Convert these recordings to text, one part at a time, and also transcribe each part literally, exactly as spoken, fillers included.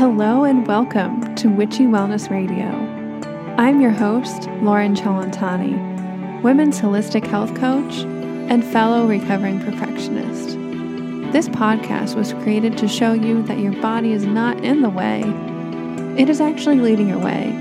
Hello and welcome to Witchy Wellness Radio. I'm your host, Lauren Chalantani, women's holistic health coach and fellow recovering perfectionist. This podcast was created to show you that your body is not in the way. It is actually leading your way.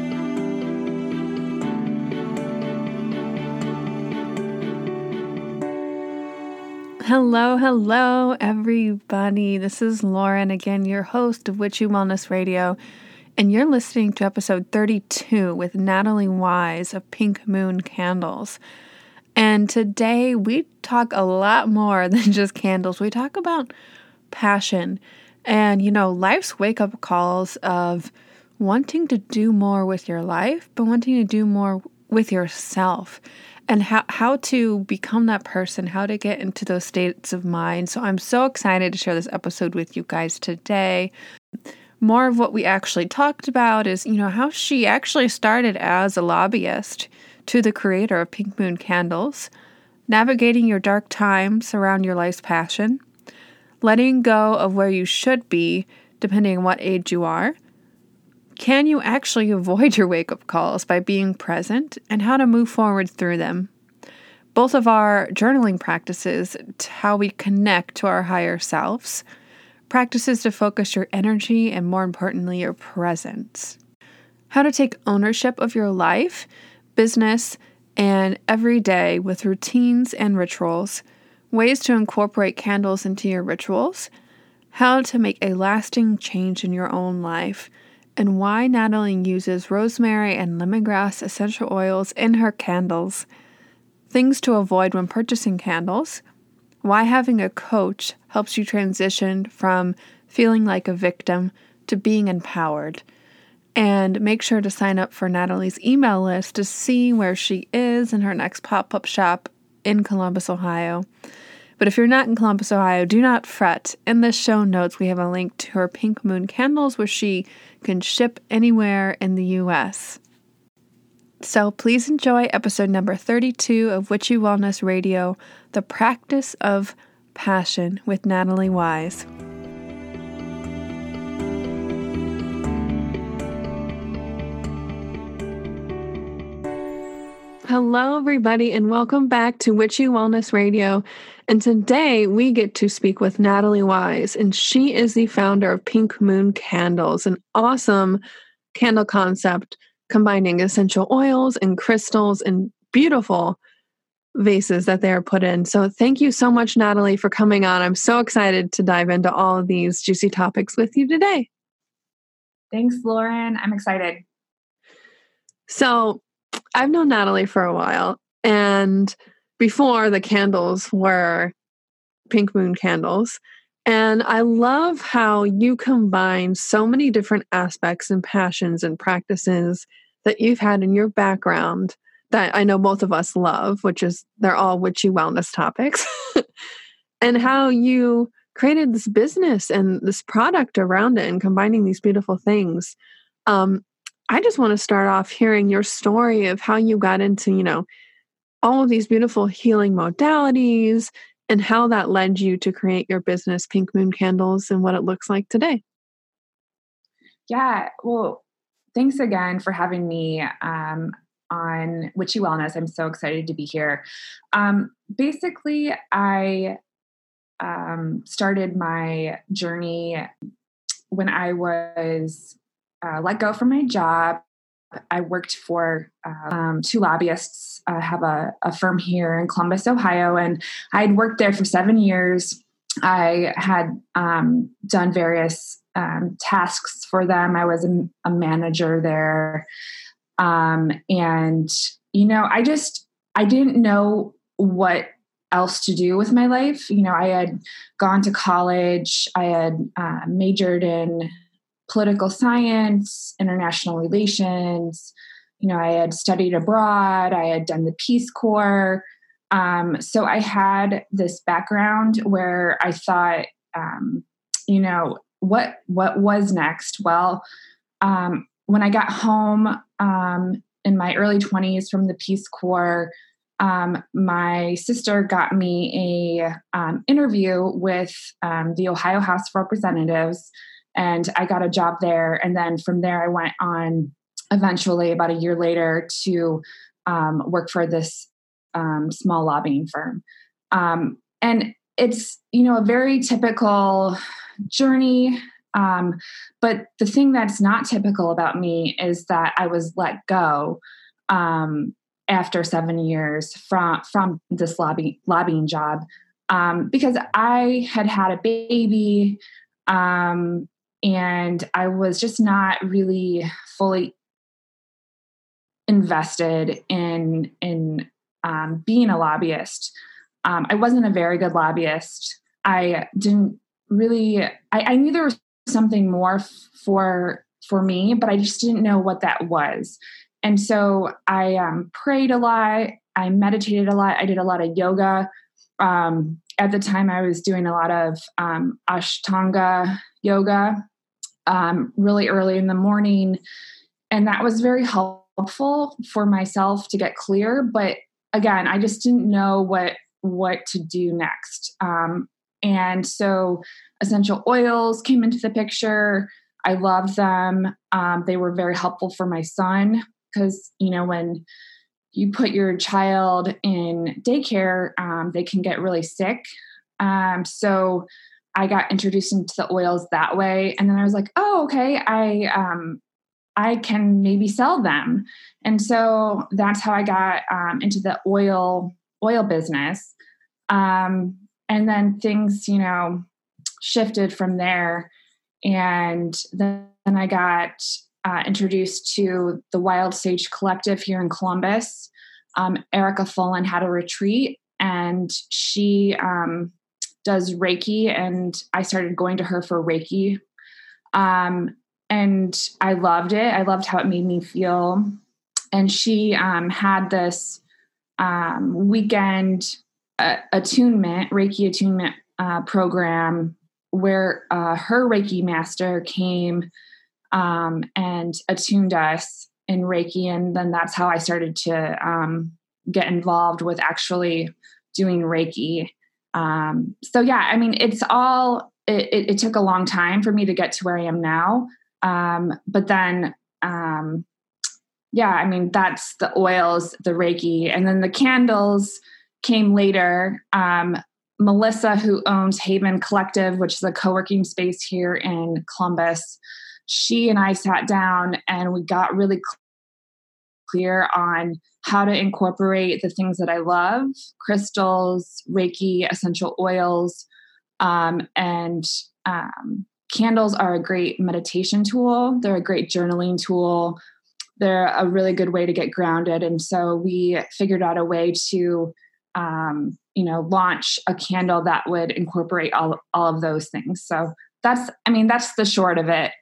Hello, hello, everybody. This is Lauren, again, your host of Witchy Wellness Radio, and you're listening to episode thirty-two with Natalie Wise of Pink Moon Candles. And today we talk a lot more than just candles. We talk about passion and, you know, life's wake-up calls of wanting to do more with your life, but wanting to do more with yourself. And how, how to become that person, how to get into those states of mind. So I'm so excited to share this episode with you guys today. More of what we actually talked about is, you know, how she actually started as a lobbyist to the creator of Pink Moon Candles, navigating your dark times around your life's passion, letting go of where you should be, depending on what age you are. Can you actually avoid your wake-up calls by being present, and how to move forward through them? Both of our journaling practices, how we connect to our higher selves, practices to focus your energy and, more importantly, your presence. How to take ownership of your life, business, and every day with routines and rituals, ways to incorporate candles into your rituals, how to make a lasting change in your own life, and why Natalie uses rosemary and lemongrass essential oils in her candles, things to avoid when purchasing candles, why having a coach helps you transition from feeling like a victim to being empowered, and make sure to sign up for Natalie's email list to see where she is in her next pop-up shop in Columbus, Ohio. But if you're not in Columbus, Ohio, do not fret. In the show notes, we have a link to her Pink Moon Candles where she can ship anywhere in the U S. So please enjoy episode number thirty-two of Witchy Wellness Radio, The Practice of Passion with Natalie Wise. Hello, everybody, and welcome back to Witchy Wellness Radio. And today we get to speak with Natalie Wise, and she is the founder of Pink Moon Candles, an awesome candle concept combining essential oils and crystals and beautiful vases that they are put in. So thank you so much, Natalie, for coming on. I'm so excited to dive into all of these juicy topics with you today. Thanks, Lauren. I'm excited. So I've known Natalie for a while, and before the candles were Pink Moon Candles, and I love how you combine so many different aspects and passions and practices that you've had in your background that I know both of us love, which is they're all witchy wellness topics, and how you created this business and this product around it and combining these beautiful things. Um, I just want to start off hearing your story of how you got into, you know, all of these beautiful healing modalities and how that led you to create your business, Pink Moon Candles, and what it looks like today. Yeah. Well, thanks again for having me um, on Witchy Wellness. I'm so excited to be here. Um, basically, I um, started my journey when I was uh, let go from my job. I worked for um, two lobbyists, uh, have a, a firm here in Columbus, Ohio, and I had worked there for seven years. I had um, done various um, tasks for them. I was a, a manager there. Um, and, you know, I just, I didn't know what else to do with my life. You know, I had gone to college. I had uh, majored in political science, international relations. You know, I had studied abroad. I had done the Peace Corps. Um, so I had this background where I thought, um, you know, what what was next? Well, um, when I got home um, in my early twenties from the Peace Corps, um, my sister got me a um, interview with um, the Ohio House of Representatives. and I got a job there. And then from there, I went on eventually about a year later to um, work for this um, small lobbying firm. Um, and it's, you know, a very typical journey. Um, but the thing that's not typical about me is that I was let go um, after seven years from from this lobby lobbying job um, because I had had a baby um, and I was just not really fully invested in in um, being a lobbyist. Um, I wasn't a very good lobbyist. I didn't really. I, I knew there was something more f- for for me, but I just didn't know what that was. And so I um, prayed a lot. I meditated a lot. I did a lot of yoga. Um, at the time, I was doing a lot of um, Ashtanga yoga um, really early in the morning, and that was very helpful for myself to get clear. But again, I just didn't know what what to do next. Um, and so essential oils came into the picture. I loved them. Um, they were very helpful for my son because, you know, when you put your child in daycare, um, they can get really sick. Um, so I got introduced into the oils that way. And then I was like, oh, okay, I, um, I can maybe sell them. And so that's how I got um, into the oil oil business. Um, and then things, you know, shifted from there. And then I got uh, introduced to the Wild Sage Collective here in Columbus. Um, Erica Fullen had a retreat, and she um, does Reiki, and I started going to her for Reiki. Um, and I loved it. I loved how it made me feel. And she um, had this um, weekend uh, attunement, Reiki attunement uh, program where uh, her Reiki master came um, and attuned us in Reiki. And then that's how I started to um, get involved with actually doing Reiki. Um, so yeah, I mean, it's all, it, it, it took a long time for me to get to where I am now. Um, but then, um, yeah, I mean, that's the oils, the Reiki, and then the candles came later. Um, Melissa, who owns Haven Collective, which is a co-working space here in Columbus, she and I sat down and we got really cl- clear on how to incorporate the things that I love: crystals, Reiki, essential oils, um, and um, candles are a great meditation tool. They're a great journaling tool. They're a really good way to get grounded. And so we figured out a way to, um, you know, launch a candle that would incorporate all, all of those things. So that's, I mean, that's the short of it.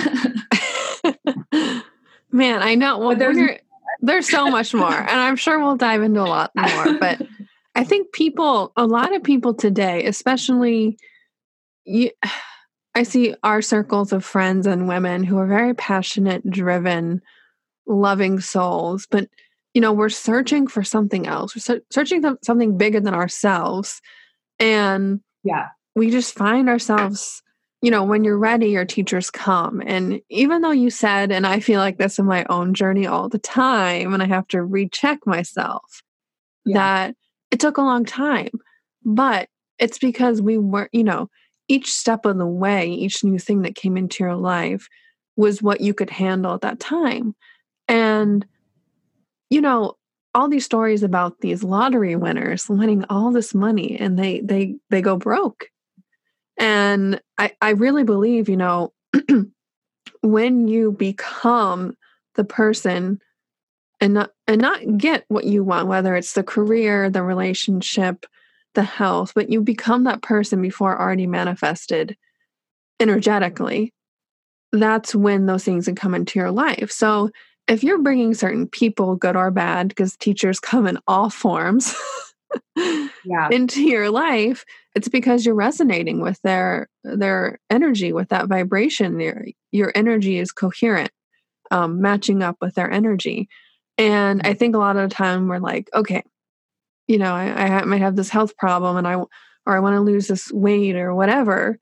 Man, I know. Well, there's, there's so much more, and I'm sure we'll dive into a lot more, but I think people, a lot of people today, especially you, I see our circles of friends and women who are very passionate, driven, loving souls, but you know, we're searching for something else. We're searching for something bigger than ourselves. And yeah, we just find ourselves, you know, when you're ready, your teachers come. And even though you said, and I feel like this in my own journey all the time, and I have to recheck myself, yeah. that it took a long time, but it's because we weren't, you know, each step of the way, each new thing that came into your life was what you could handle at that time. And, you know, all these stories about these lottery winners winning all this money and they they they go broke. And I, I really believe, you know, when you become the person and not and not get what you want, whether it's the career, the relationship, the health, but you become that person before already manifested energetically, that's when those things can come into your life. So if you're bringing certain people, good or bad, because teachers come in all forms, yeah. into your life, it's because you're resonating with their their energy, with that vibration. Your your energy is coherent, um, matching up with their energy. And I think a lot of the time we're like, okay, you know, I, I might have this health problem, and I or I want to lose this weight or whatever.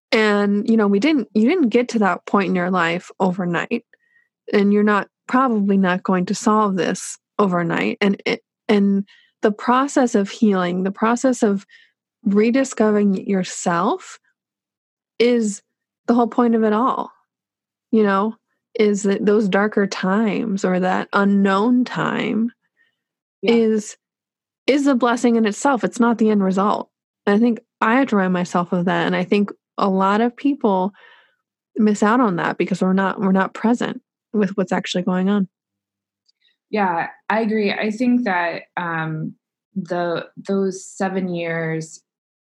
And, you know, we didn't, you didn't get to that point in your life overnight, and you're not probably not going to solve this overnight. And, it, and the process of healing, the process of rediscovering yourself is the whole point of it all, you know, is that those darker times or that unknown time yeah. is, is a blessing in itself. It's not the end result. And I think I have to remind myself of that. And I think a lot of people miss out on that because we're not, we're not present with what's actually going on. Yeah, I agree. I think that, um, the, those seven years,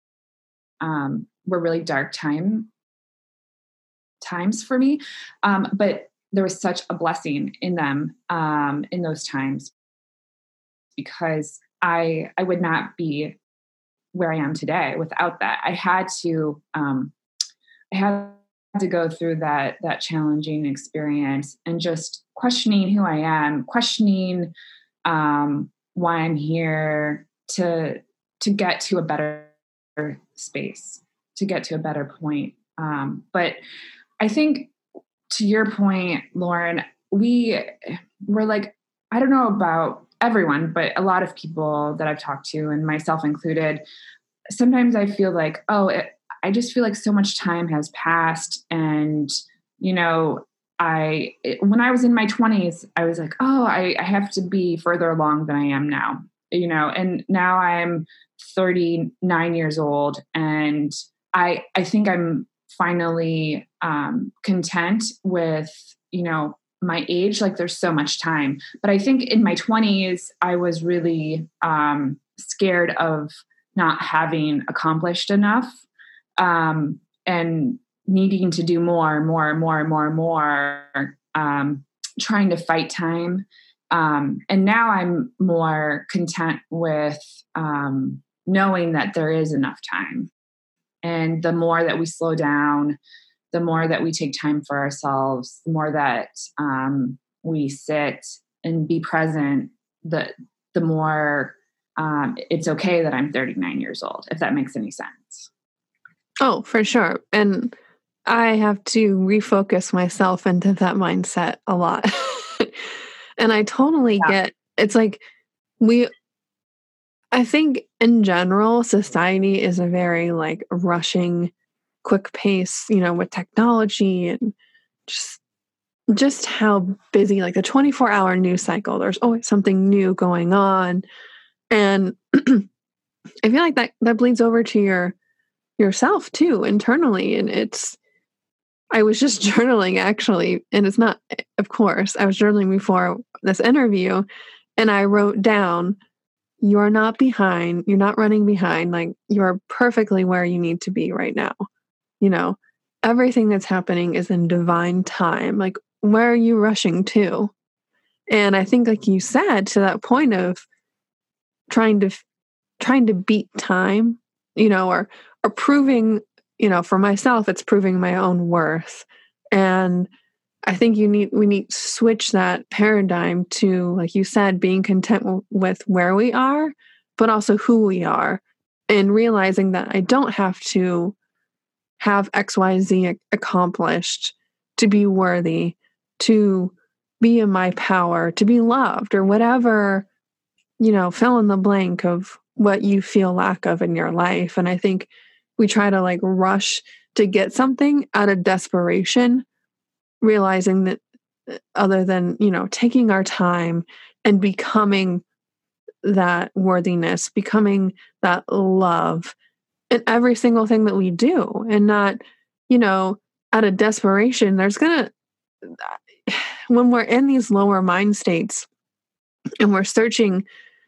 um, were really dark time times for me. Um, but there was such a blessing in them, um, in those times, because I, I would not be where I am today without that. I had to, um, I had to go through that, that challenging experience and just questioning who I am, questioning, um, why I'm here, to, to get to a better space, to get to a better point. Um, but I think, to your point, Lauren, we were like, I don't know about everyone, but a lot of people that I've talked to, and myself included, sometimes I feel like, oh, it, I just feel like so much time has passed. And, you know, I, it, when I was in my twenties, I was like, oh, I, I have to be further along than I am now, you know, and now I'm thirty-nine years old, and I, I think I'm finally um, content with, you know, my age. Like, there's so much time, but I think in my twenties, I was really um, scared of not having accomplished enough, um, and needing to do more, more, more, more, more, um, trying to fight time. Um, and now I'm more content with um, knowing that there is enough time. And the more that we slow down, the more that we take time for ourselves, the more that um, we sit and be present, the the more um, it's okay that I'm thirty-nine years old, if that makes any sense. Oh, for sure. And I have to refocus myself into that mindset a lot. And I totally yeah. get, it's like we, I think in general, society is a very like rushing, quick pace, you know, with technology and just, just how busy, like the twenty-four hour news cycle, there's always something new going on. And I feel like that, that bleeds over to your, yourself too, internally. And it's, I was just journaling actually, and it's not, of course, I was journaling before this interview, and I wrote down, you're not behind, you're not running behind, like you're perfectly where you need to be right now. You know, everything that's happening is in divine time. Like, where are you rushing to? And I think, like you said, to that point of trying to, trying to beat time, you know, or, or proving, you know, for myself, it's proving my own worth. And I think you need, we need to switch that paradigm to, like you said, being content w- with where we are, but also who we are, and realizing that I don't have to have X Y Z accomplished to be worthy, to be in my power, to be loved, or whatever, you know, fill in the blank of what you feel lack of in your life. And I think we try to like rush to get something out of desperation, realizing that other than, you know, taking our time and becoming that worthiness, becoming that love in every single thing that we do, and not, you know, out of desperation, there's gonna, when we're in these lower mind states and we're searching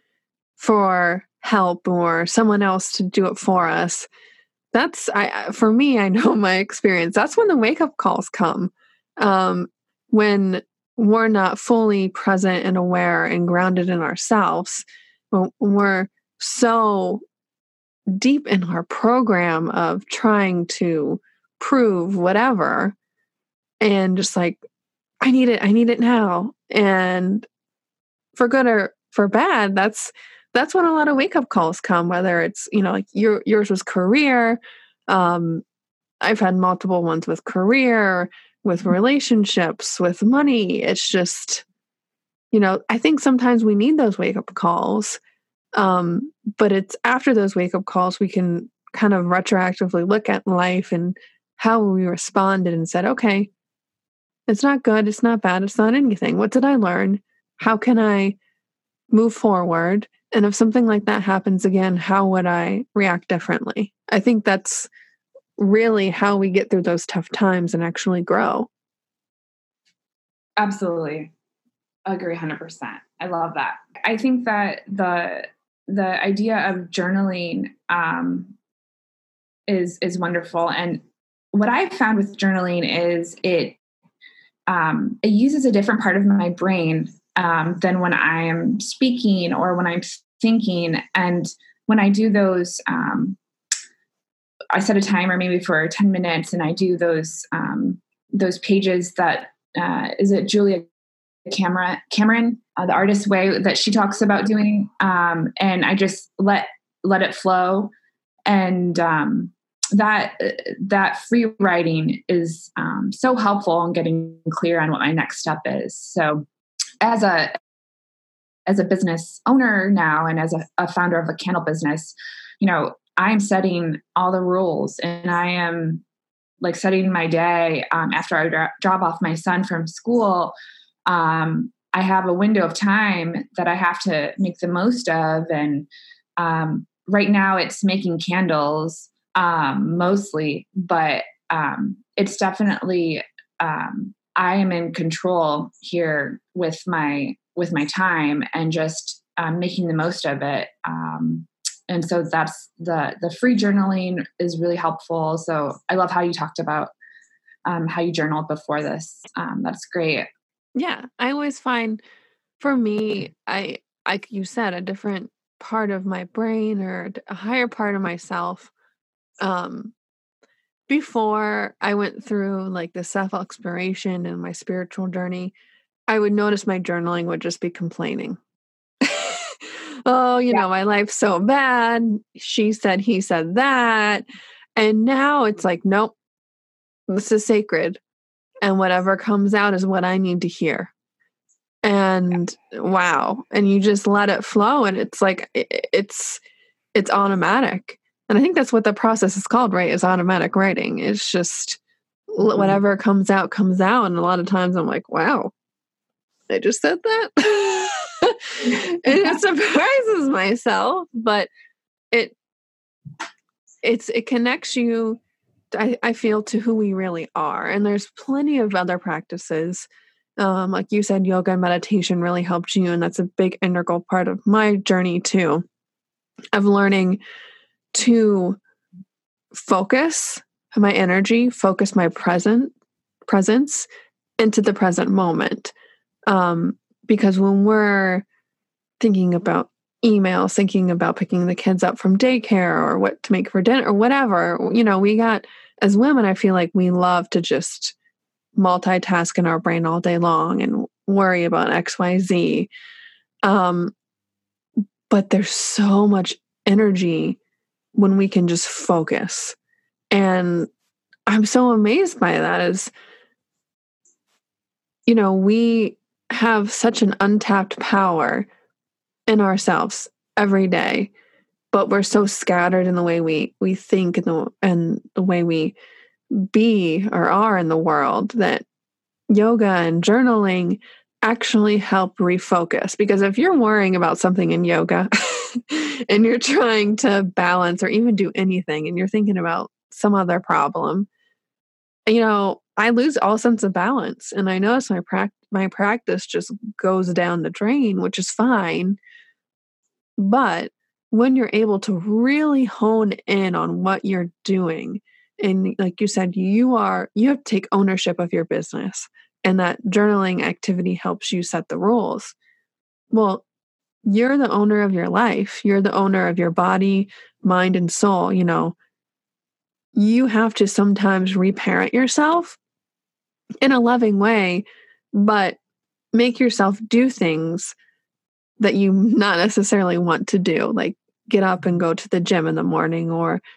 for help or someone else to do it for us, that's, I, for me, I know my experience, that's when the wake-up calls come. Um, when we're not fully present and aware and grounded in ourselves, when we're so deep in our program of trying to prove whatever, and just like, I need it, I need it now. And for good or for bad, that's, that's when a lot of wake-up calls come, whether it's, you know, like your, yours was career, um, I've had multiple ones with career, with relationships, with money. It's just, you know, I think sometimes we need those wake up calls. Um, but it's after those wake up calls, we can kind of retroactively look at life and how we responded and said, okay, it's not good. It's not bad. It's not anything. What did I learn? How can I move forward? And if something like that happens again, how would I react differently? I think that's really how we get through those tough times and actually grow. Absolutely. I agree one hundred percent. I love that. I think that the the idea of journaling um, is is wonderful. And what I've found with journaling is it um, it uses a different part of my brain um, than when I am speaking or when I'm thinking. And when I do those, um, I set a timer maybe for ten minutes, and I do those um, those pages that uh, is it Julia Cameron, Cameron, uh, the artist way that she talks about doing. Um, and I just let, let it flow. And, um, that, that free writing is, um, so helpful in getting clear on what my next step is. So as a, as a business owner now, and as a, a founder of a candle business, you know, I'm setting all the rules, and I am like setting my day, um, after I dro- drop off my son from school. Um, I have a window of time that I have to make the most of. And, um, right now it's making candles, um, mostly, but, um, it's definitely, um, I am in control here with my, with my time, and just, um, making the most of it. Um, and so that's the, the free journaling is really helpful. So I love how you talked about, um, how you journaled before this. Um, that's great. Yeah, I always find for me, I like you said, a different part of my brain or a higher part of myself. Um, before I went through like the self exploration and my spiritual journey, I would notice my journaling would just be complaining. Oh, you Yeah. know, my life's so bad. She said, he said that. And now it's like, nope, this is sacred. And whatever comes out is what I need to hear. And wow. And you just let it flow. And it's like, it, it's, it's automatic. And I think that's what the process is called, right? Is automatic writing. It's just mm-hmm. whatever comes out, comes out. And a lot of times I'm like, wow, I just said that. And it surprises myself, but it, it's, it connects you, I, I feel, to who we really are. And there's plenty of other practices. Um, like you said, yoga and meditation really helped you. And that's a big integral part of my journey too, of learning to focus my energy, focus my present presence into the present moment. Um, because when we're thinking about emails, thinking about picking the kids up from daycare or what to make for dinner or whatever, you know, we got, as women, I feel like we love to just multitask in our brain all day long and worry about X, Y, Z. Um, but there's so much energy when we can just focus. And I'm so amazed by that is, you know, we have such an untapped power in ourselves every day, but we're so scattered in the way we, we think and the, and the way we be or are in the world that yoga and journaling actually help refocus. Because if you're worrying about something in yoga and you're trying to balance or even do anything and you're thinking about some other problem, you know, I lose all sense of balance. And I notice my, pra- my practice just goes down the drain, which is fine. But when you're able to really hone in on what you're doing, and like you said, you are, you have to take ownership of your business, and that journaling activity helps you set the rules. Well, you're the owner of your life. You're the owner of your body, mind, and soul. You know, you have to sometimes reparent yourself in a loving way, but make yourself do things that you not necessarily want to do, like get up and go to the gym in the morning, or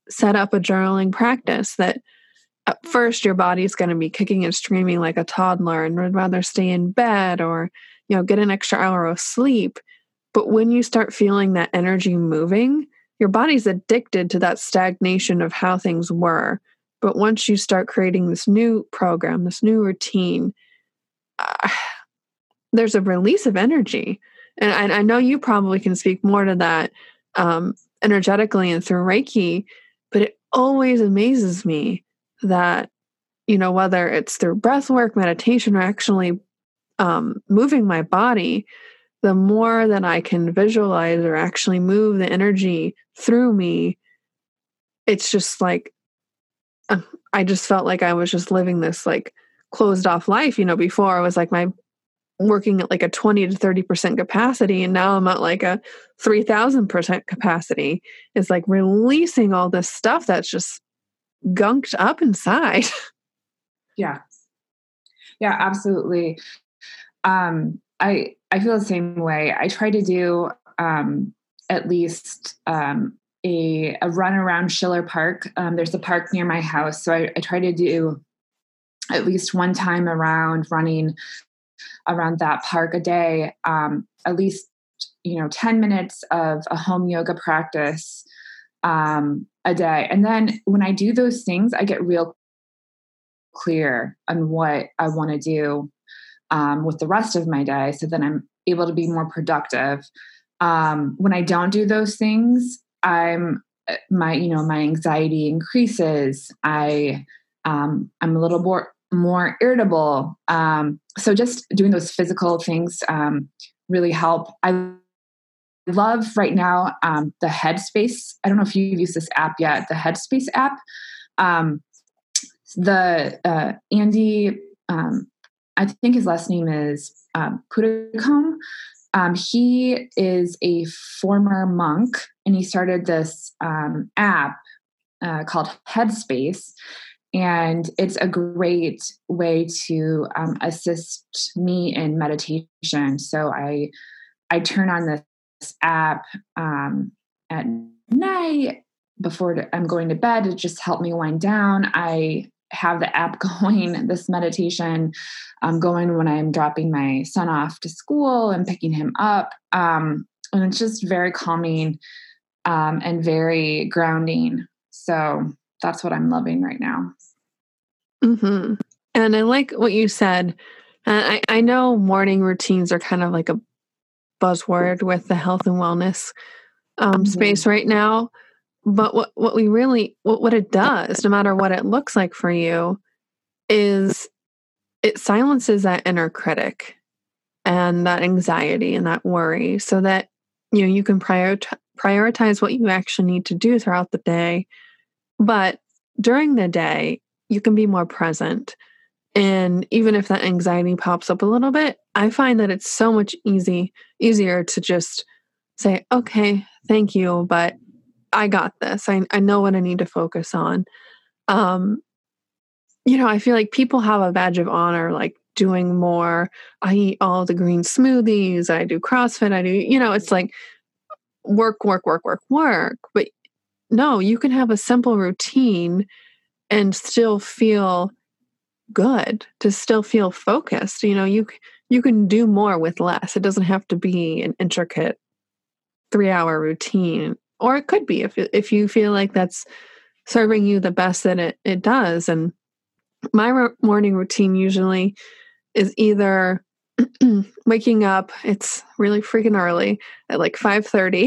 set up a journaling practice that at first your body's going to be kicking and screaming like a toddler and would rather stay in bed or, you know, get an extra hour of sleep. But when you start feeling that energy moving, your body's addicted to that stagnation of how things were. But once you start creating this new program, this new routine, uh, there's a release of energy. And I, I know you probably can speak more to that um, energetically and through Reiki, but it always amazes me that, you know, whether it's through breath work, meditation, or actually um, moving my body, the more that I can visualize or actually move the energy through me, it's just like, uh, I just felt like I was just living this like closed off life. You know, before I was like my working at like a twenty to thirty percent capacity. And now I'm at like a three thousand percent capacity. It's like releasing all this stuff that's just gunked up inside. Yeah. Yeah, absolutely. Um, I, I feel the same way. I try to do, um, at least, um, a, a run around Schiller Park. Um, there's a park near my house. So I, I try to do at least one time around running around that park a day, um, at least, you know, ten minutes of a home yoga practice, um, a day. And then when I do those things, I get real clear on what I want to do, um, with the rest of my day. So then I'm able to be more productive. Um, when I don't do those things, I'm my, you know, my anxiety increases. I, um, I'm a little more, more irritable. Um, so just doing those physical things, um, really help. I love right now, um, the Headspace. I don't know if you've used this app yet, the Headspace app. Um, the, uh, Andy, um, I think his last name is, um, Puddicombe. Um, he is a former monk and he started this, um, app, uh, called Headspace. And it's a great way to, um, assist me in meditation. So I, I turn on this app, um, at night before I'm going to bed to just help me wind down. I have the app going, this meditation, um, going when I'm dropping my son off to school and picking him up. Um, and it's just very calming, um, and very grounding. So that's what I'm loving right now. Mm-hmm. And I like what you said. Uh, I, I know morning routines are kind of like a buzzword with the health and wellness um, mm-hmm. space right now. But what, what we really, what, what it does, no matter what it looks like for you, is it silences that inner critic and that anxiety and that worry so that, you know, you can prioritize, prioritize what you actually need to do throughout the day. But during the day, you can be more present. And even if that anxiety pops up a little bit, I find that it's so much easy, easier to just say, okay, thank you, but I got this. I, I know what I need to focus on. Um, you know, I feel like people have a badge of honor, like doing more. I eat all the green smoothies. I do CrossFit. I do, you know, it's like work, work, work, work, work. But no, you can have a simple routine and still feel good, to still feel focused. You know, you you can do more with less. It doesn't have to be an intricate three-hour routine. Or it could be if if you feel like that's serving you the best that it, it does. And my ro- morning routine usually is either waking up, it's really freaking early at like five thirty,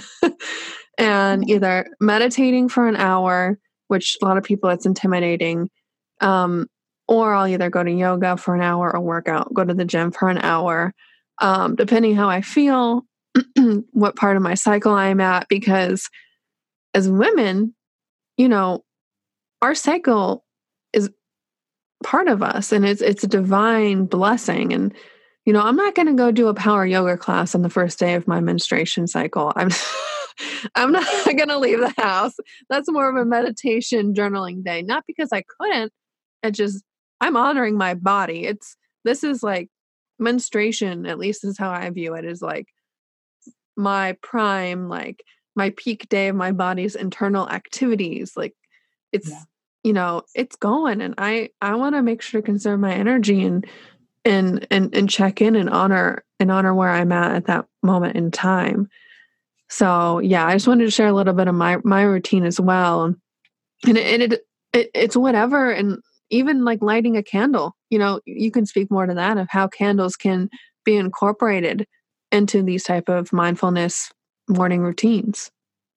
and either meditating for an hour, which a lot of people, it's intimidating, um, or I'll either go to yoga for an hour or work out, go to the gym for an hour, um, depending how I feel, what part of my cycle I'm at, because as women, you know, our cycle is part of us and it's it's a divine blessing. And, you know, I'm not going to go do a power yoga class on the first day of my menstruation cycle. I'm I'm not going to leave the house. That's more of a meditation journaling day. Not because I couldn't, it just, I'm honoring my body. It's, this is like menstruation, at least is how I view it, is like my prime, like my peak day of my body's internal activities. Like it's, yeah. you know, it's going, and I, I want to make sure to conserve my energy and, and, and, and check in and honor and honor where I'm at at that moment in time. So yeah, I just wanted to share a little bit of my, my routine as well. And it, it, it it's whatever. And even like lighting a candle, you know, you can speak more to that of how candles can be incorporated into these type of mindfulness morning routines.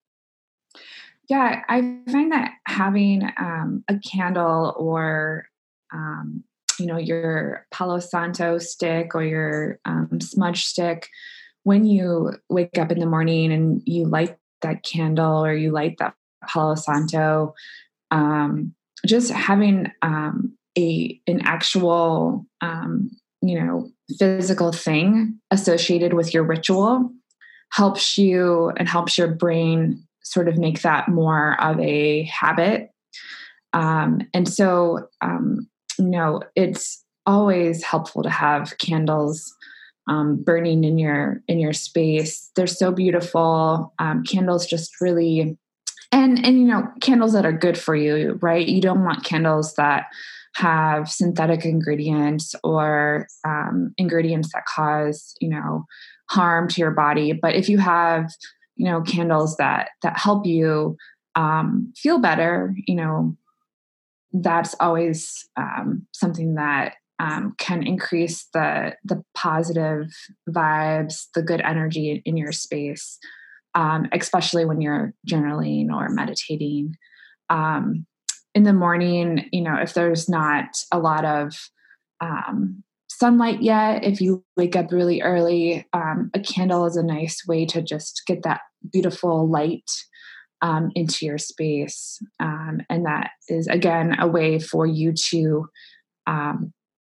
Yeah, I find that having um, a candle or, um, you know, your Palo Santo stick or your um, smudge stick, when you wake up in the morning and you light that candle or you light that Palo Santo, um, just having um, a an actual, um, you know, physical thing associated with your ritual helps you and helps your brain sort of make that more of a habit. Um, and so, um, you know, it's always helpful to have candles um, burning in your in your space. They're so beautiful. Um, candles just really, and and you know, candles that are good for you, right? You don't want candles that have synthetic ingredients or um, ingredients that cause, you know, harm to your body. But if you have, you know, candles that that help you um, feel better, you know, that's always um, something that um, can increase the the positive vibes, the good energy in, in your space, um, especially when you're journaling or meditating. Um, in the morning, you know, if there's not a lot of um, sunlight yet, if you wake up really early, um, a candle is a nice way to just get that beautiful light um, into your space. Um, and that is, again, a way for you to um,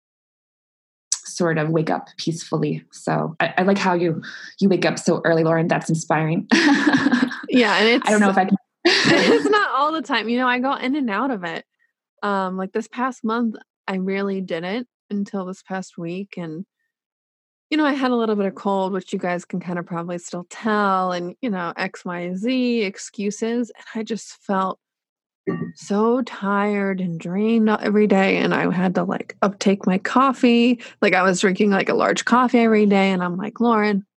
sort of wake up peacefully. So I, I like how you, you wake up so early, Lauren. That's inspiring. Yeah. And it's, I don't know if I can. It's not all the time. You know, I go in and out of it. Um, like this past month, I really didn't until this past week. And, you know, I had a little bit of cold, which you guys can kind of probably still tell, and, you know, X, Y, Z excuses. And I just felt so tired and drained every day. And I had to like uptake my coffee. Like I was drinking like a large coffee every day. And I'm like, Lauren,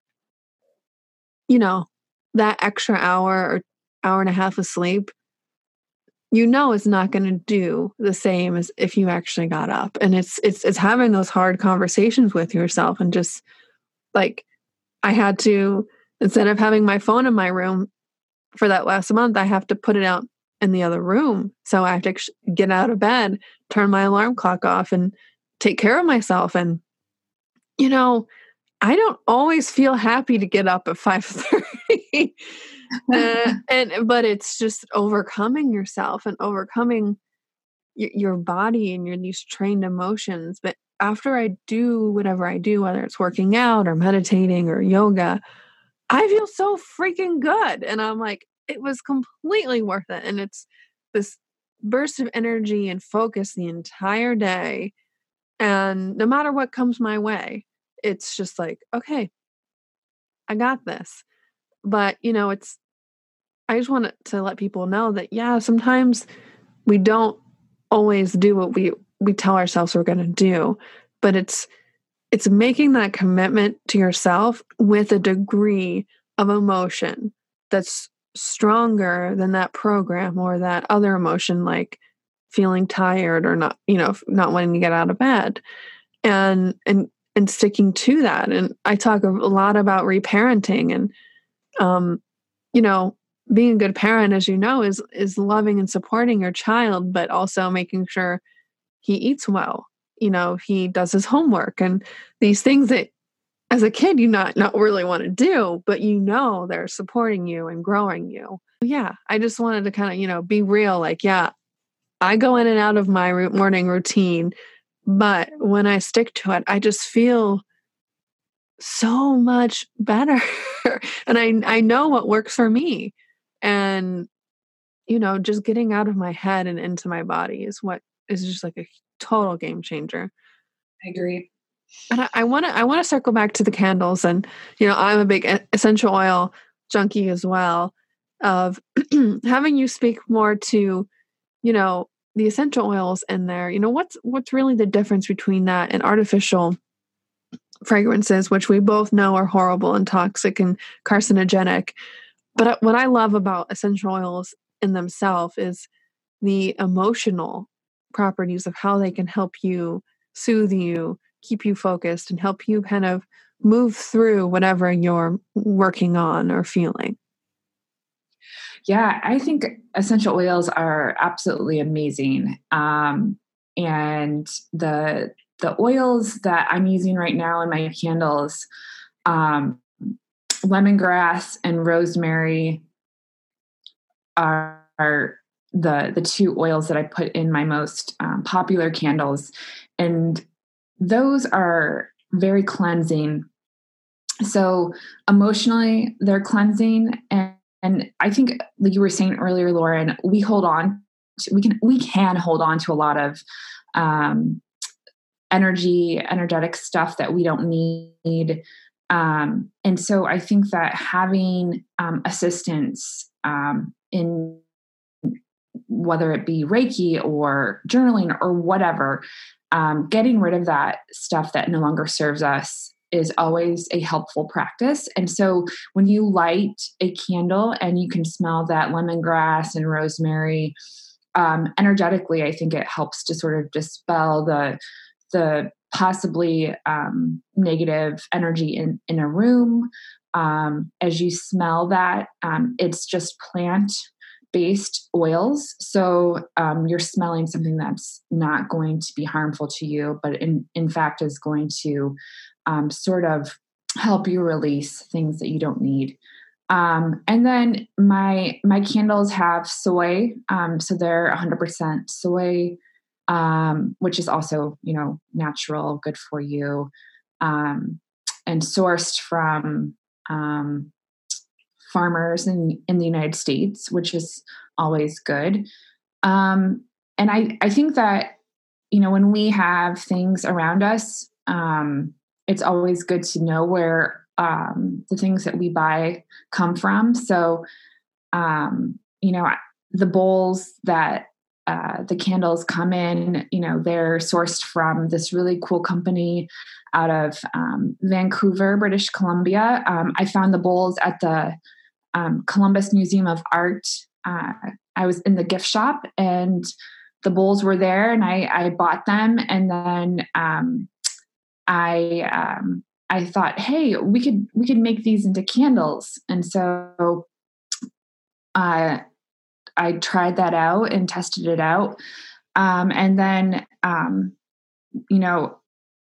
you know, that extra hour or hour and a half of sleep, you know, it's not going to do the same as if you actually got up. And it's, it's, it's having those hard conversations with yourself. And just like, I had to, instead of having my phone in my room for that last month, I have to put it out in the other room. So I have to get out of bed, turn my alarm clock off, and take care of myself. And, you know, I don't always feel happy to get up at five thirty. uh, and but it's just overcoming yourself and overcoming y- your body and your these trained emotions. But after I do whatever I do, whether it's working out or meditating or yoga, I feel so freaking good. And I'm like, it was completely worth it. And it's this burst of energy and focus the entire day. And no matter what comes my way, it's just like, okay, I got this. But, you know, it's, I just want to let people know that, yeah, sometimes we don't always do what we, we tell ourselves we're going to do, but it's, it's making that commitment to yourself with a degree of emotion that's stronger than that program or that other emotion, like feeling tired or not, you know, not wanting to get out of bed, and, and, and sticking to that. And I talk a lot about reparenting and, um, you know, being a good parent, as you know, is, is loving and supporting your child, but also making sure he eats well. You know, he does his homework and these things that as a kid, you not, not really want to do, but you know, they're supporting you and growing you. Yeah. I just wanted to kind of, you know, be real. Like, yeah, I go in and out of my morning routine, but when I stick to it, I just feel so much better. And I, I know what works for me. And, you know, just getting out of my head and into my body is what is just like a total game changer. I agree. And I want to, I want to circle back to the candles. And, you know, I'm a big essential oil junkie as well. of having you speak more to, you know, the essential oils in there. You know, what's what's really the difference between that and artificial fragrances, which we both know are horrible and toxic and carcinogenic. But what I love about essential oils in themselves is the emotional properties of how they can help you, soothe you, keep you focused, and help you kind of move through whatever you're working on or feeling. Yeah, I think essential oils are absolutely amazing. Um, and the the oils that I'm using right now in my candles, um, lemongrass and rosemary are, are the the two oils that I put in my most um, popular candles, and those are very cleansing. So emotionally, they're cleansing, and, and I think, like you were saying earlier, Lauren, we hold on, to, we can we can hold on to a lot of um, energy, energetic stuff that we don't need. Um, and so I think that having um, assistance um, in whether it be Reiki or journaling or whatever, um, getting rid of that stuff that no longer serves us is always a helpful practice. And so when you light a candle and you can smell that lemongrass and rosemary, um, energetically, I think it helps to sort of dispel the the possibly um, negative energy in, in a room. Um, as you smell that, um, it's just plant-based oils. So um, you're smelling something that's not going to be harmful to you, but in, in fact is going to um, sort of help you release things that you don't need. Um, and then my my candles have soy, um, so they're one hundred percent soy, um, which is also, you know, natural, good for you, um, and sourced from um, farmers in, in the United States, which is always good. Um, and I, I think that, you know, when we have things around us, um, it's always good to know where um, the things that we buy come from. So, um, you know, the bowls that uh, the candles come in, you know, they're sourced from this really cool company out of um, Vancouver, British Columbia. Um, I found the bowls at the um, Columbus Museum of Art. Uh, I was in the gift shop and the bowls were there, and I, I bought them. And then um, I um, I thought, hey, we could we could make these into candles. And so uh, I tried that out and tested it out. Um, and then, um, you know,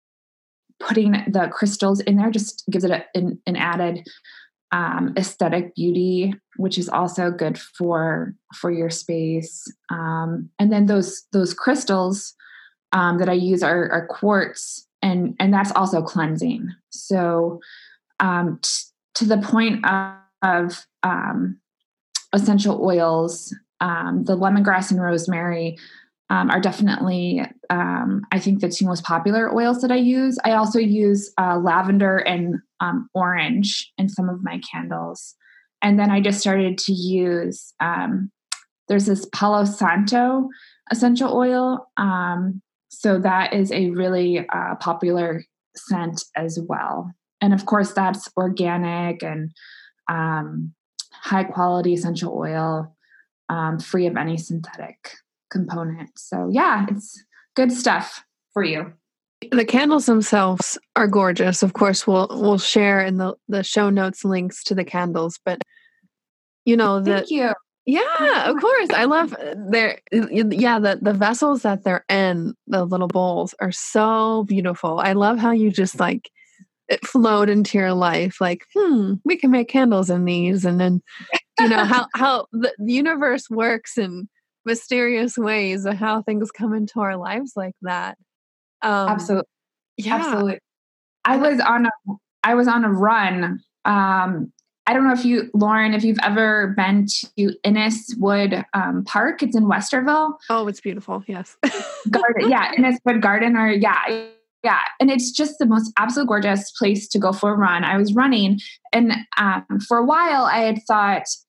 putting the crystals in there just gives it a, an, an added um, aesthetic beauty, which is also good for for your space. Um, and then those those crystals um, that I use are, are quartz, and and that's also cleansing. So um, t- to the point of, of um, essential oils, um, the lemongrass and rosemary um, are definitely, um, I think, the two most popular oils that I use. I also use uh, lavender and um, orange in some of my candles. And then I just started to use, um, there's this Palo Santo essential oil. Um, so that is a really uh, popular scent as well. And of course, that's organic and um, high quality essential oil, um, free of any synthetic component. So yeah, it's good stuff for you. The candles themselves are gorgeous. Of course, we'll we'll share in the, the show notes links to the candles. But you know the Thank you. yeah, of course. I love their yeah the the vessels that they're in, the little bowls are so beautiful. I love how you just like it flowed into your life. Like, hmm, we can make candles in these, and then you know how how the universe works in mysterious ways, and how things come into our lives like that. Um, Absolutely. yeah, Absolutely. I was on a, I was on a run. Um, I don't know if you, Lauren, if you've ever been to Inniswood um, Park. It's in Westerville. Oh, it's beautiful. Yes. Garden. Yeah. Inniswood Garden or yeah. Yeah. And it's just the most absolute gorgeous place to go for a run. I was running and um, for a while I had thought,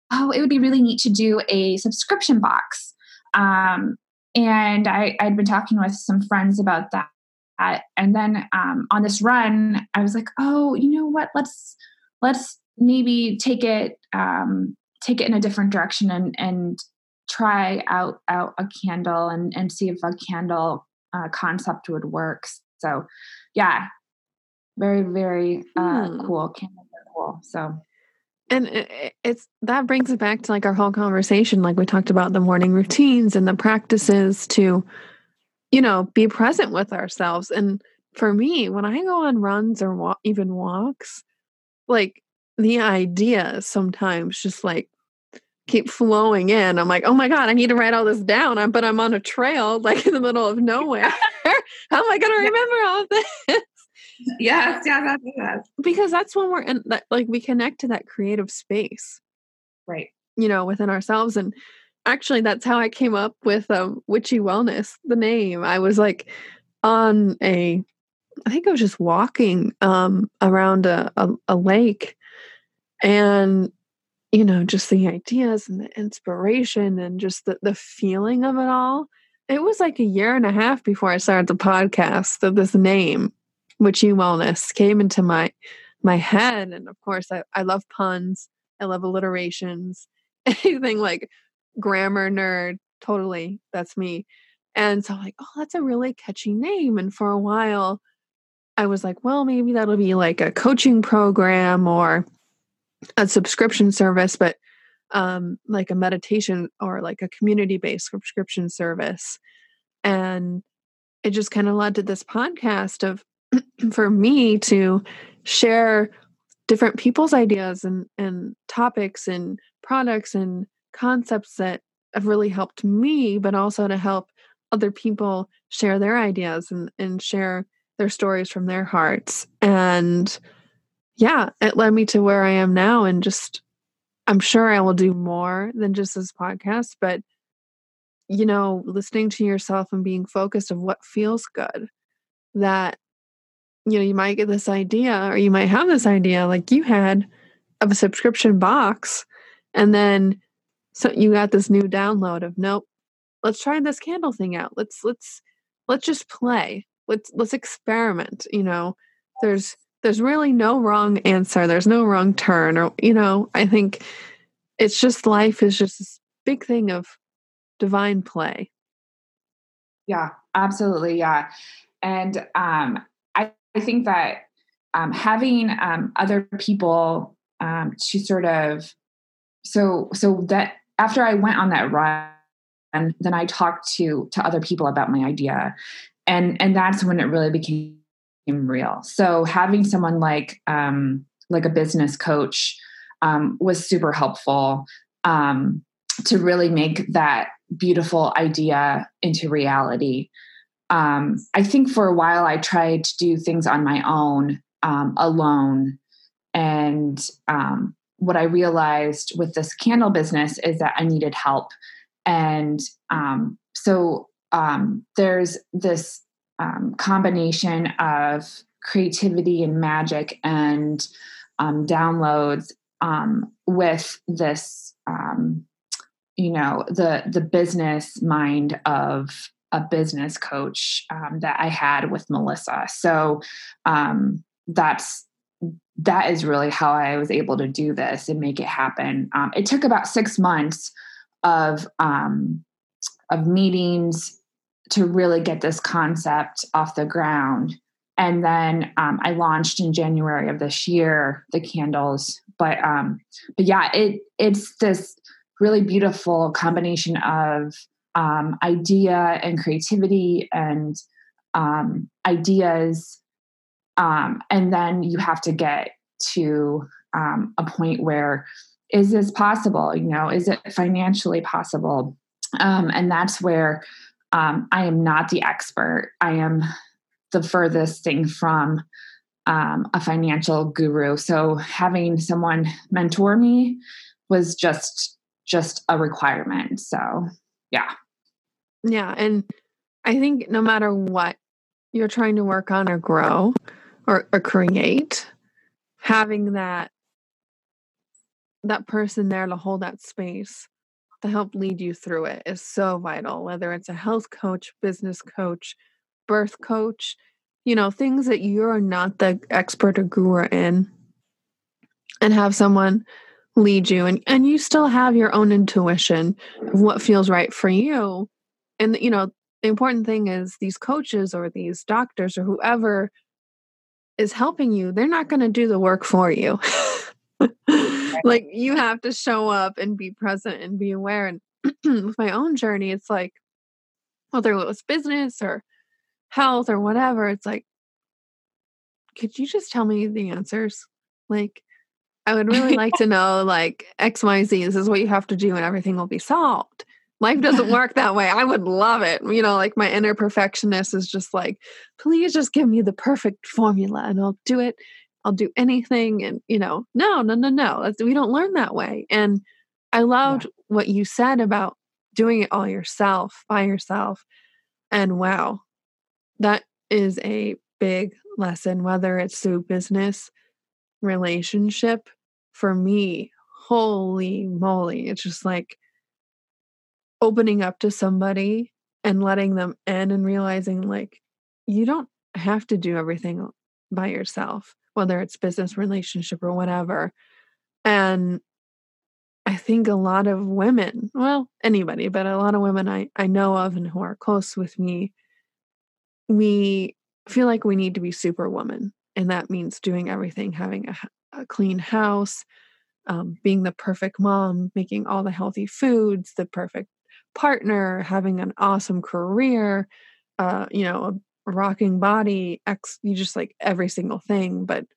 oh, it would be really neat to do a subscription box. Um, and I, I'd been talking with some friends about that. And then um, on this run, I was like, oh, you know what? Let's let's maybe take it um, take it in a different direction and and try out out a candle and and see if a candle uh, concept would work. So, yeah, very very uh, Hmm. cool. Candles are cool. So. And it's that brings it back to like our whole conversation, like we talked about the morning routines and the practices to, you know, be present with ourselves. And for me, when I go on runs or walk, even walks, like the ideas sometimes just like keep flowing in. I'm like, oh my God, I need to write all this down. I'm, but I'm on a trail, like in the middle of nowhere. How am I going to remember all of this? Yes, yes, yes, yes. Because that's when we're in that, like we connect to that creative space, right? You know, within ourselves. And actually, that's how I came up with um, Witchy Wellness, the name. I was like on a, I think I was just walking um, around a, a, a lake, and you know, just the ideas and the inspiration and just the the feeling of it all. It was like a year and a half before I started the podcast that this name, Witchy Wellness, came into my my head. And of course, I, I love puns. I love alliterations. Anything like grammar nerd, totally, that's me. And so I'm like, oh, that's a really catchy name. And for a while, I was like, well, maybe that'll be like a coaching program or a subscription service, but um, like a meditation or like a community-based subscription service. And it just kind of led to this podcast of for me to share different people's ideas and, and topics and products and concepts that have really helped me, but also to help other people share their ideas and, and share their stories from their hearts. And yeah, it led me to where I am now. And just, I'm sure I will do more than just this podcast, but you know, listening to yourself and being focused of what feels good, that, you know, you might get this idea or you might have this idea like you had of a subscription box. And then so you got this new download of, nope, let's try this candle thing out. Let's, let's, let's just play. Let's, let's experiment. You know, there's, there's really no wrong answer. There's no wrong turn, or, you know, I think it's just life is just this big thing of divine play. Yeah, absolutely. Yeah. And um, I, I think that um, having um, other people um, to sort of, so, so that after I went on that run, and then I talked to, to other people about my idea, and, and that's when it really became real. So having someone like, um, like a business coach um, was super helpful um, to really make that beautiful idea into reality. Um, I think for a while I tried to do things on my own, um, alone. And um, what I realized with this candle business is that I needed help. And um, so um, there's this um, combination of creativity and magic and um, downloads um, with this um, you know, the the business mind of a business coach um, that I had with Melissa. So um, that's that is really how I was able to do this and make it happen. Um, it took about six months of um, of meetings to really get this concept off the ground. And then um, I launched in January of this year the candles. But um, but yeah, it it's this really beautiful combination of um, idea and creativity and um, ideas. Um, and then you have to get to um, a point where, is this possible? You know, is it financially possible? Um, and that's where um, I am not the expert. I am the furthest thing from um, a financial guru. So having someone mentor me was just just a requirement. So yeah. Yeah. And I think no matter what you're trying to work on or grow or, or create, having that that person there to hold that space to help lead you through it is so vital, whether it's a health coach, business coach, birth coach, you know, things that you're not the expert or guru in, and have someone lead you, and, and you still have your own intuition of what feels right for you. And, you know, the important thing is these coaches or these doctors or whoever is helping you, they're not going to do the work for you. Like, you have to show up and be present and be aware. And with my own journey, it's like, whether it was business or health or whatever, it's like, could you just tell me the answers? Like, I would really like to know, like, X, Y, Z, this is what you have to do and everything will be solved. Life doesn't work that way. I would love it. You know, like, my inner perfectionist is just like, please just give me the perfect formula and I'll do it. I'll do anything. And, you know, no, no, no, no. That's, we don't learn that way. And I loved Yeah. what you said about doing it all yourself, by yourself. And wow, that is a big lesson, whether it's through business, relationship. For me, holy moly, it's just like opening up to somebody and letting them in and realizing, like, you don't have to do everything by yourself, whether it's business, relationship, or whatever. And I think a lot of women, well, anybody, but a lot of women I, I know of and who are close with me, we feel like we need to be superwoman. And that means doing everything, having a, a clean house, um, being the perfect mom, making all the healthy foods, the perfect partner, having an awesome career, uh, you know, a rocking body, ex, you just like every single thing. But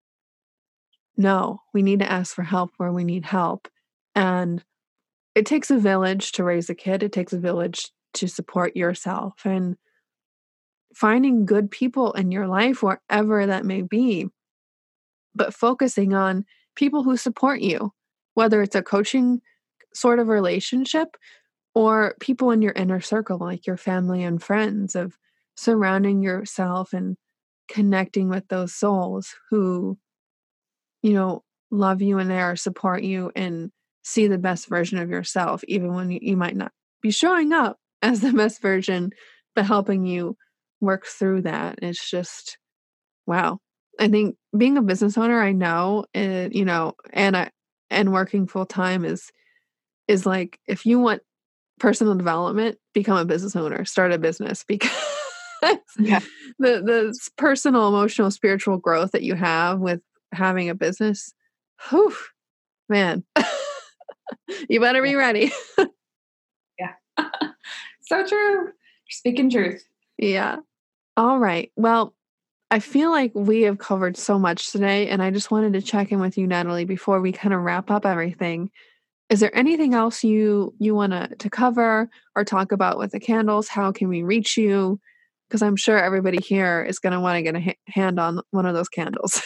no, we need to ask for help where we need help. And it takes a village to raise a kid. It takes a village to support yourself, and finding good people in your life, wherever that may be, but focusing on people who support you, whether it's a coaching sort of relationship or people in your inner circle, like your family and friends, of surrounding yourself and connecting with those souls who, you know, love you and there support you and see the best version of yourself, even when you, you might not be showing up as the best version, but helping you work through that. It's just, wow. I think being a business owner, I know, it, you know, and I, and working full time is, is like, if you want personal development, become a business owner, start a business, because Yeah. the, the personal, emotional, spiritual growth that you have with having a business, whew, man, you better be ready. Yeah. So true. You're speaking truth. Yeah. All right. Well, I feel like we have covered so much today, and I just wanted to check in with you, Natalie, before we kind of wrap up everything. Is there anything else you you want to to cover or talk about with the candles? How can we reach you? Because I'm sure everybody here is going to want to get a ha- hand on one of those candles.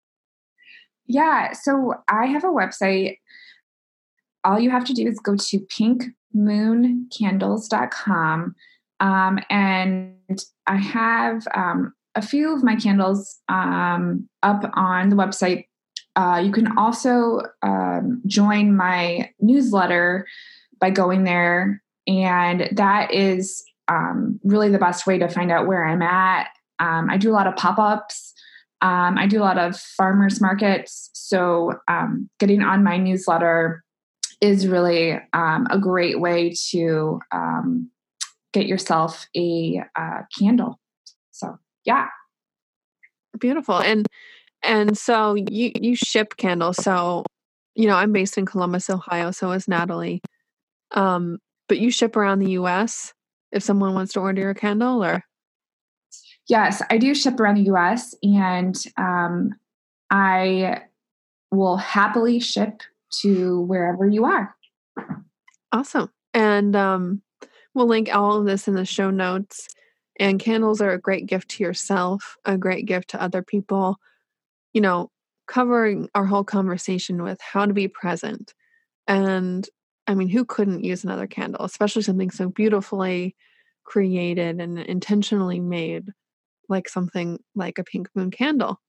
Yeah. So I have a website. All you have to do is go to pink moon candles dot com. Um, and I have um, a few of my candles um, up on the website. Uh, you can also um, join my newsletter by going there. And that is um, really the best way to find out where I'm at. Um, I do a lot of pop-ups. Um, I do a lot of farmers markets. So um, getting on my newsletter is really um, a great way to um, get yourself a uh, candle. So, yeah. Beautiful. And and so you you ship candles. So, you know, I'm based in Columbus, Ohio, so is Natalie. Um, but you ship around the U S if someone wants to order your candle, or? Yes, I do ship around the U S, and um, I will happily ship to wherever you are. Awesome. And um, we'll link all of this in the show notes. And candles are a great gift to yourself, a great gift to other people. You know, covering our whole conversation with how to be present. And I mean, who couldn't use another candle, especially something so beautifully created and intentionally made, like something like a pink moon candle.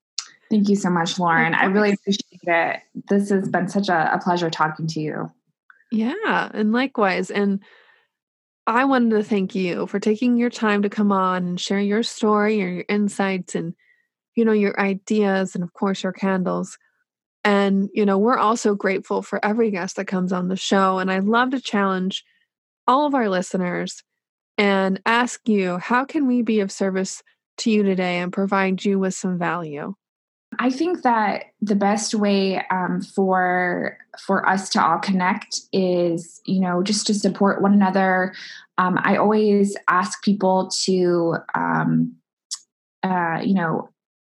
Thank you so much, Lauren. I really appreciate it. This has been such a, a pleasure talking to you. Yeah, and likewise. And I wanted to thank you for taking your time to come on and share your story or your insights and, you know, your ideas and, of course, your candles. And, you know, we're also grateful for every guest that comes on the show. And I'd love to challenge all of our listeners and ask you, how can we be of service to you today and provide you with some value? I think that the best way um, for for us to all connect is, you know, just to support one another. Um, I always ask people to, um, uh, you know,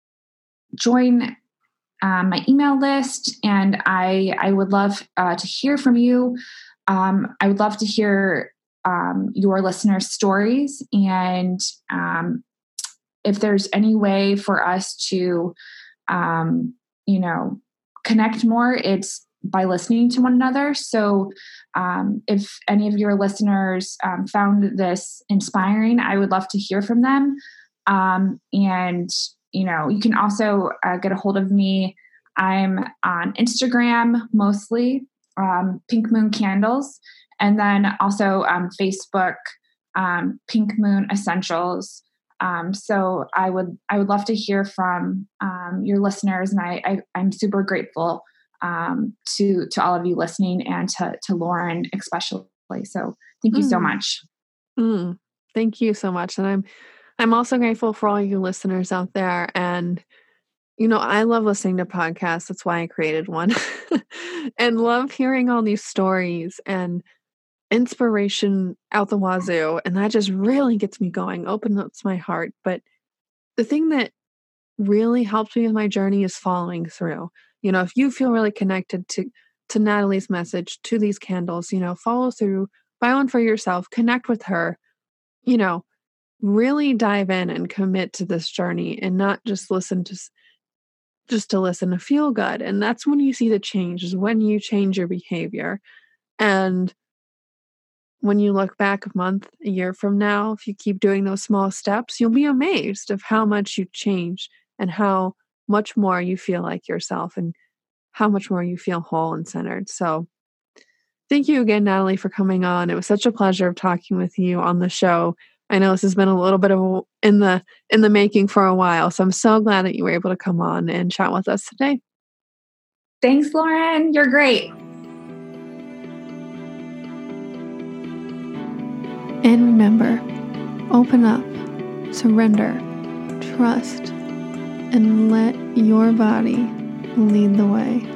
join um, my email list, and I I would love uh, to hear from you. Um, I would love to hear um, your listeners' stories, and um, if there's any way for us to um, you know, connect more, it's by listening to one another. So um, if any of your listeners um, found this inspiring, I would love to hear from them. Um, and, you know, you can also uh, get a hold of me. I'm on Instagram mostly, um, Pink Moon Candles, and then also um, Facebook, um, Pink Moon Essentials. Um, so I would I would love to hear from um, your listeners, and I, I I'm super grateful um, to to all of you listening, and to to Lauren especially. So thank you mm. so much. Mm. Thank you so much, and I'm I'm also grateful for all you listeners out there. And you know, I love listening to podcasts. That's why I created one, and love hearing all these stories and inspiration out the wazoo, and that just really gets me going, opens up my heart. But the thing that really helps me with my journey is following through. You know, if you feel really connected to to Natalie's message, to these candles, you know, follow through, buy one for yourself, connect with her, you know, really dive in and commit to this journey, and not just listen to just to listen to feel good. And that's when you see the change, is when you change your behavior. And when you look back a month, a year from now, if you keep doing those small steps, you'll be amazed of how much you change and how much more you feel like yourself and how much more you feel whole and centered. So thank you again, Natalie, for coming on. It was such a pleasure talking with you on the show. I know this has been a little bit of a, in the in the making for a while, so I'm so glad that you were able to come on and chat with us today. Thanks, Lauren. You're great. And remember, open up, surrender, trust, and let your body lead the way.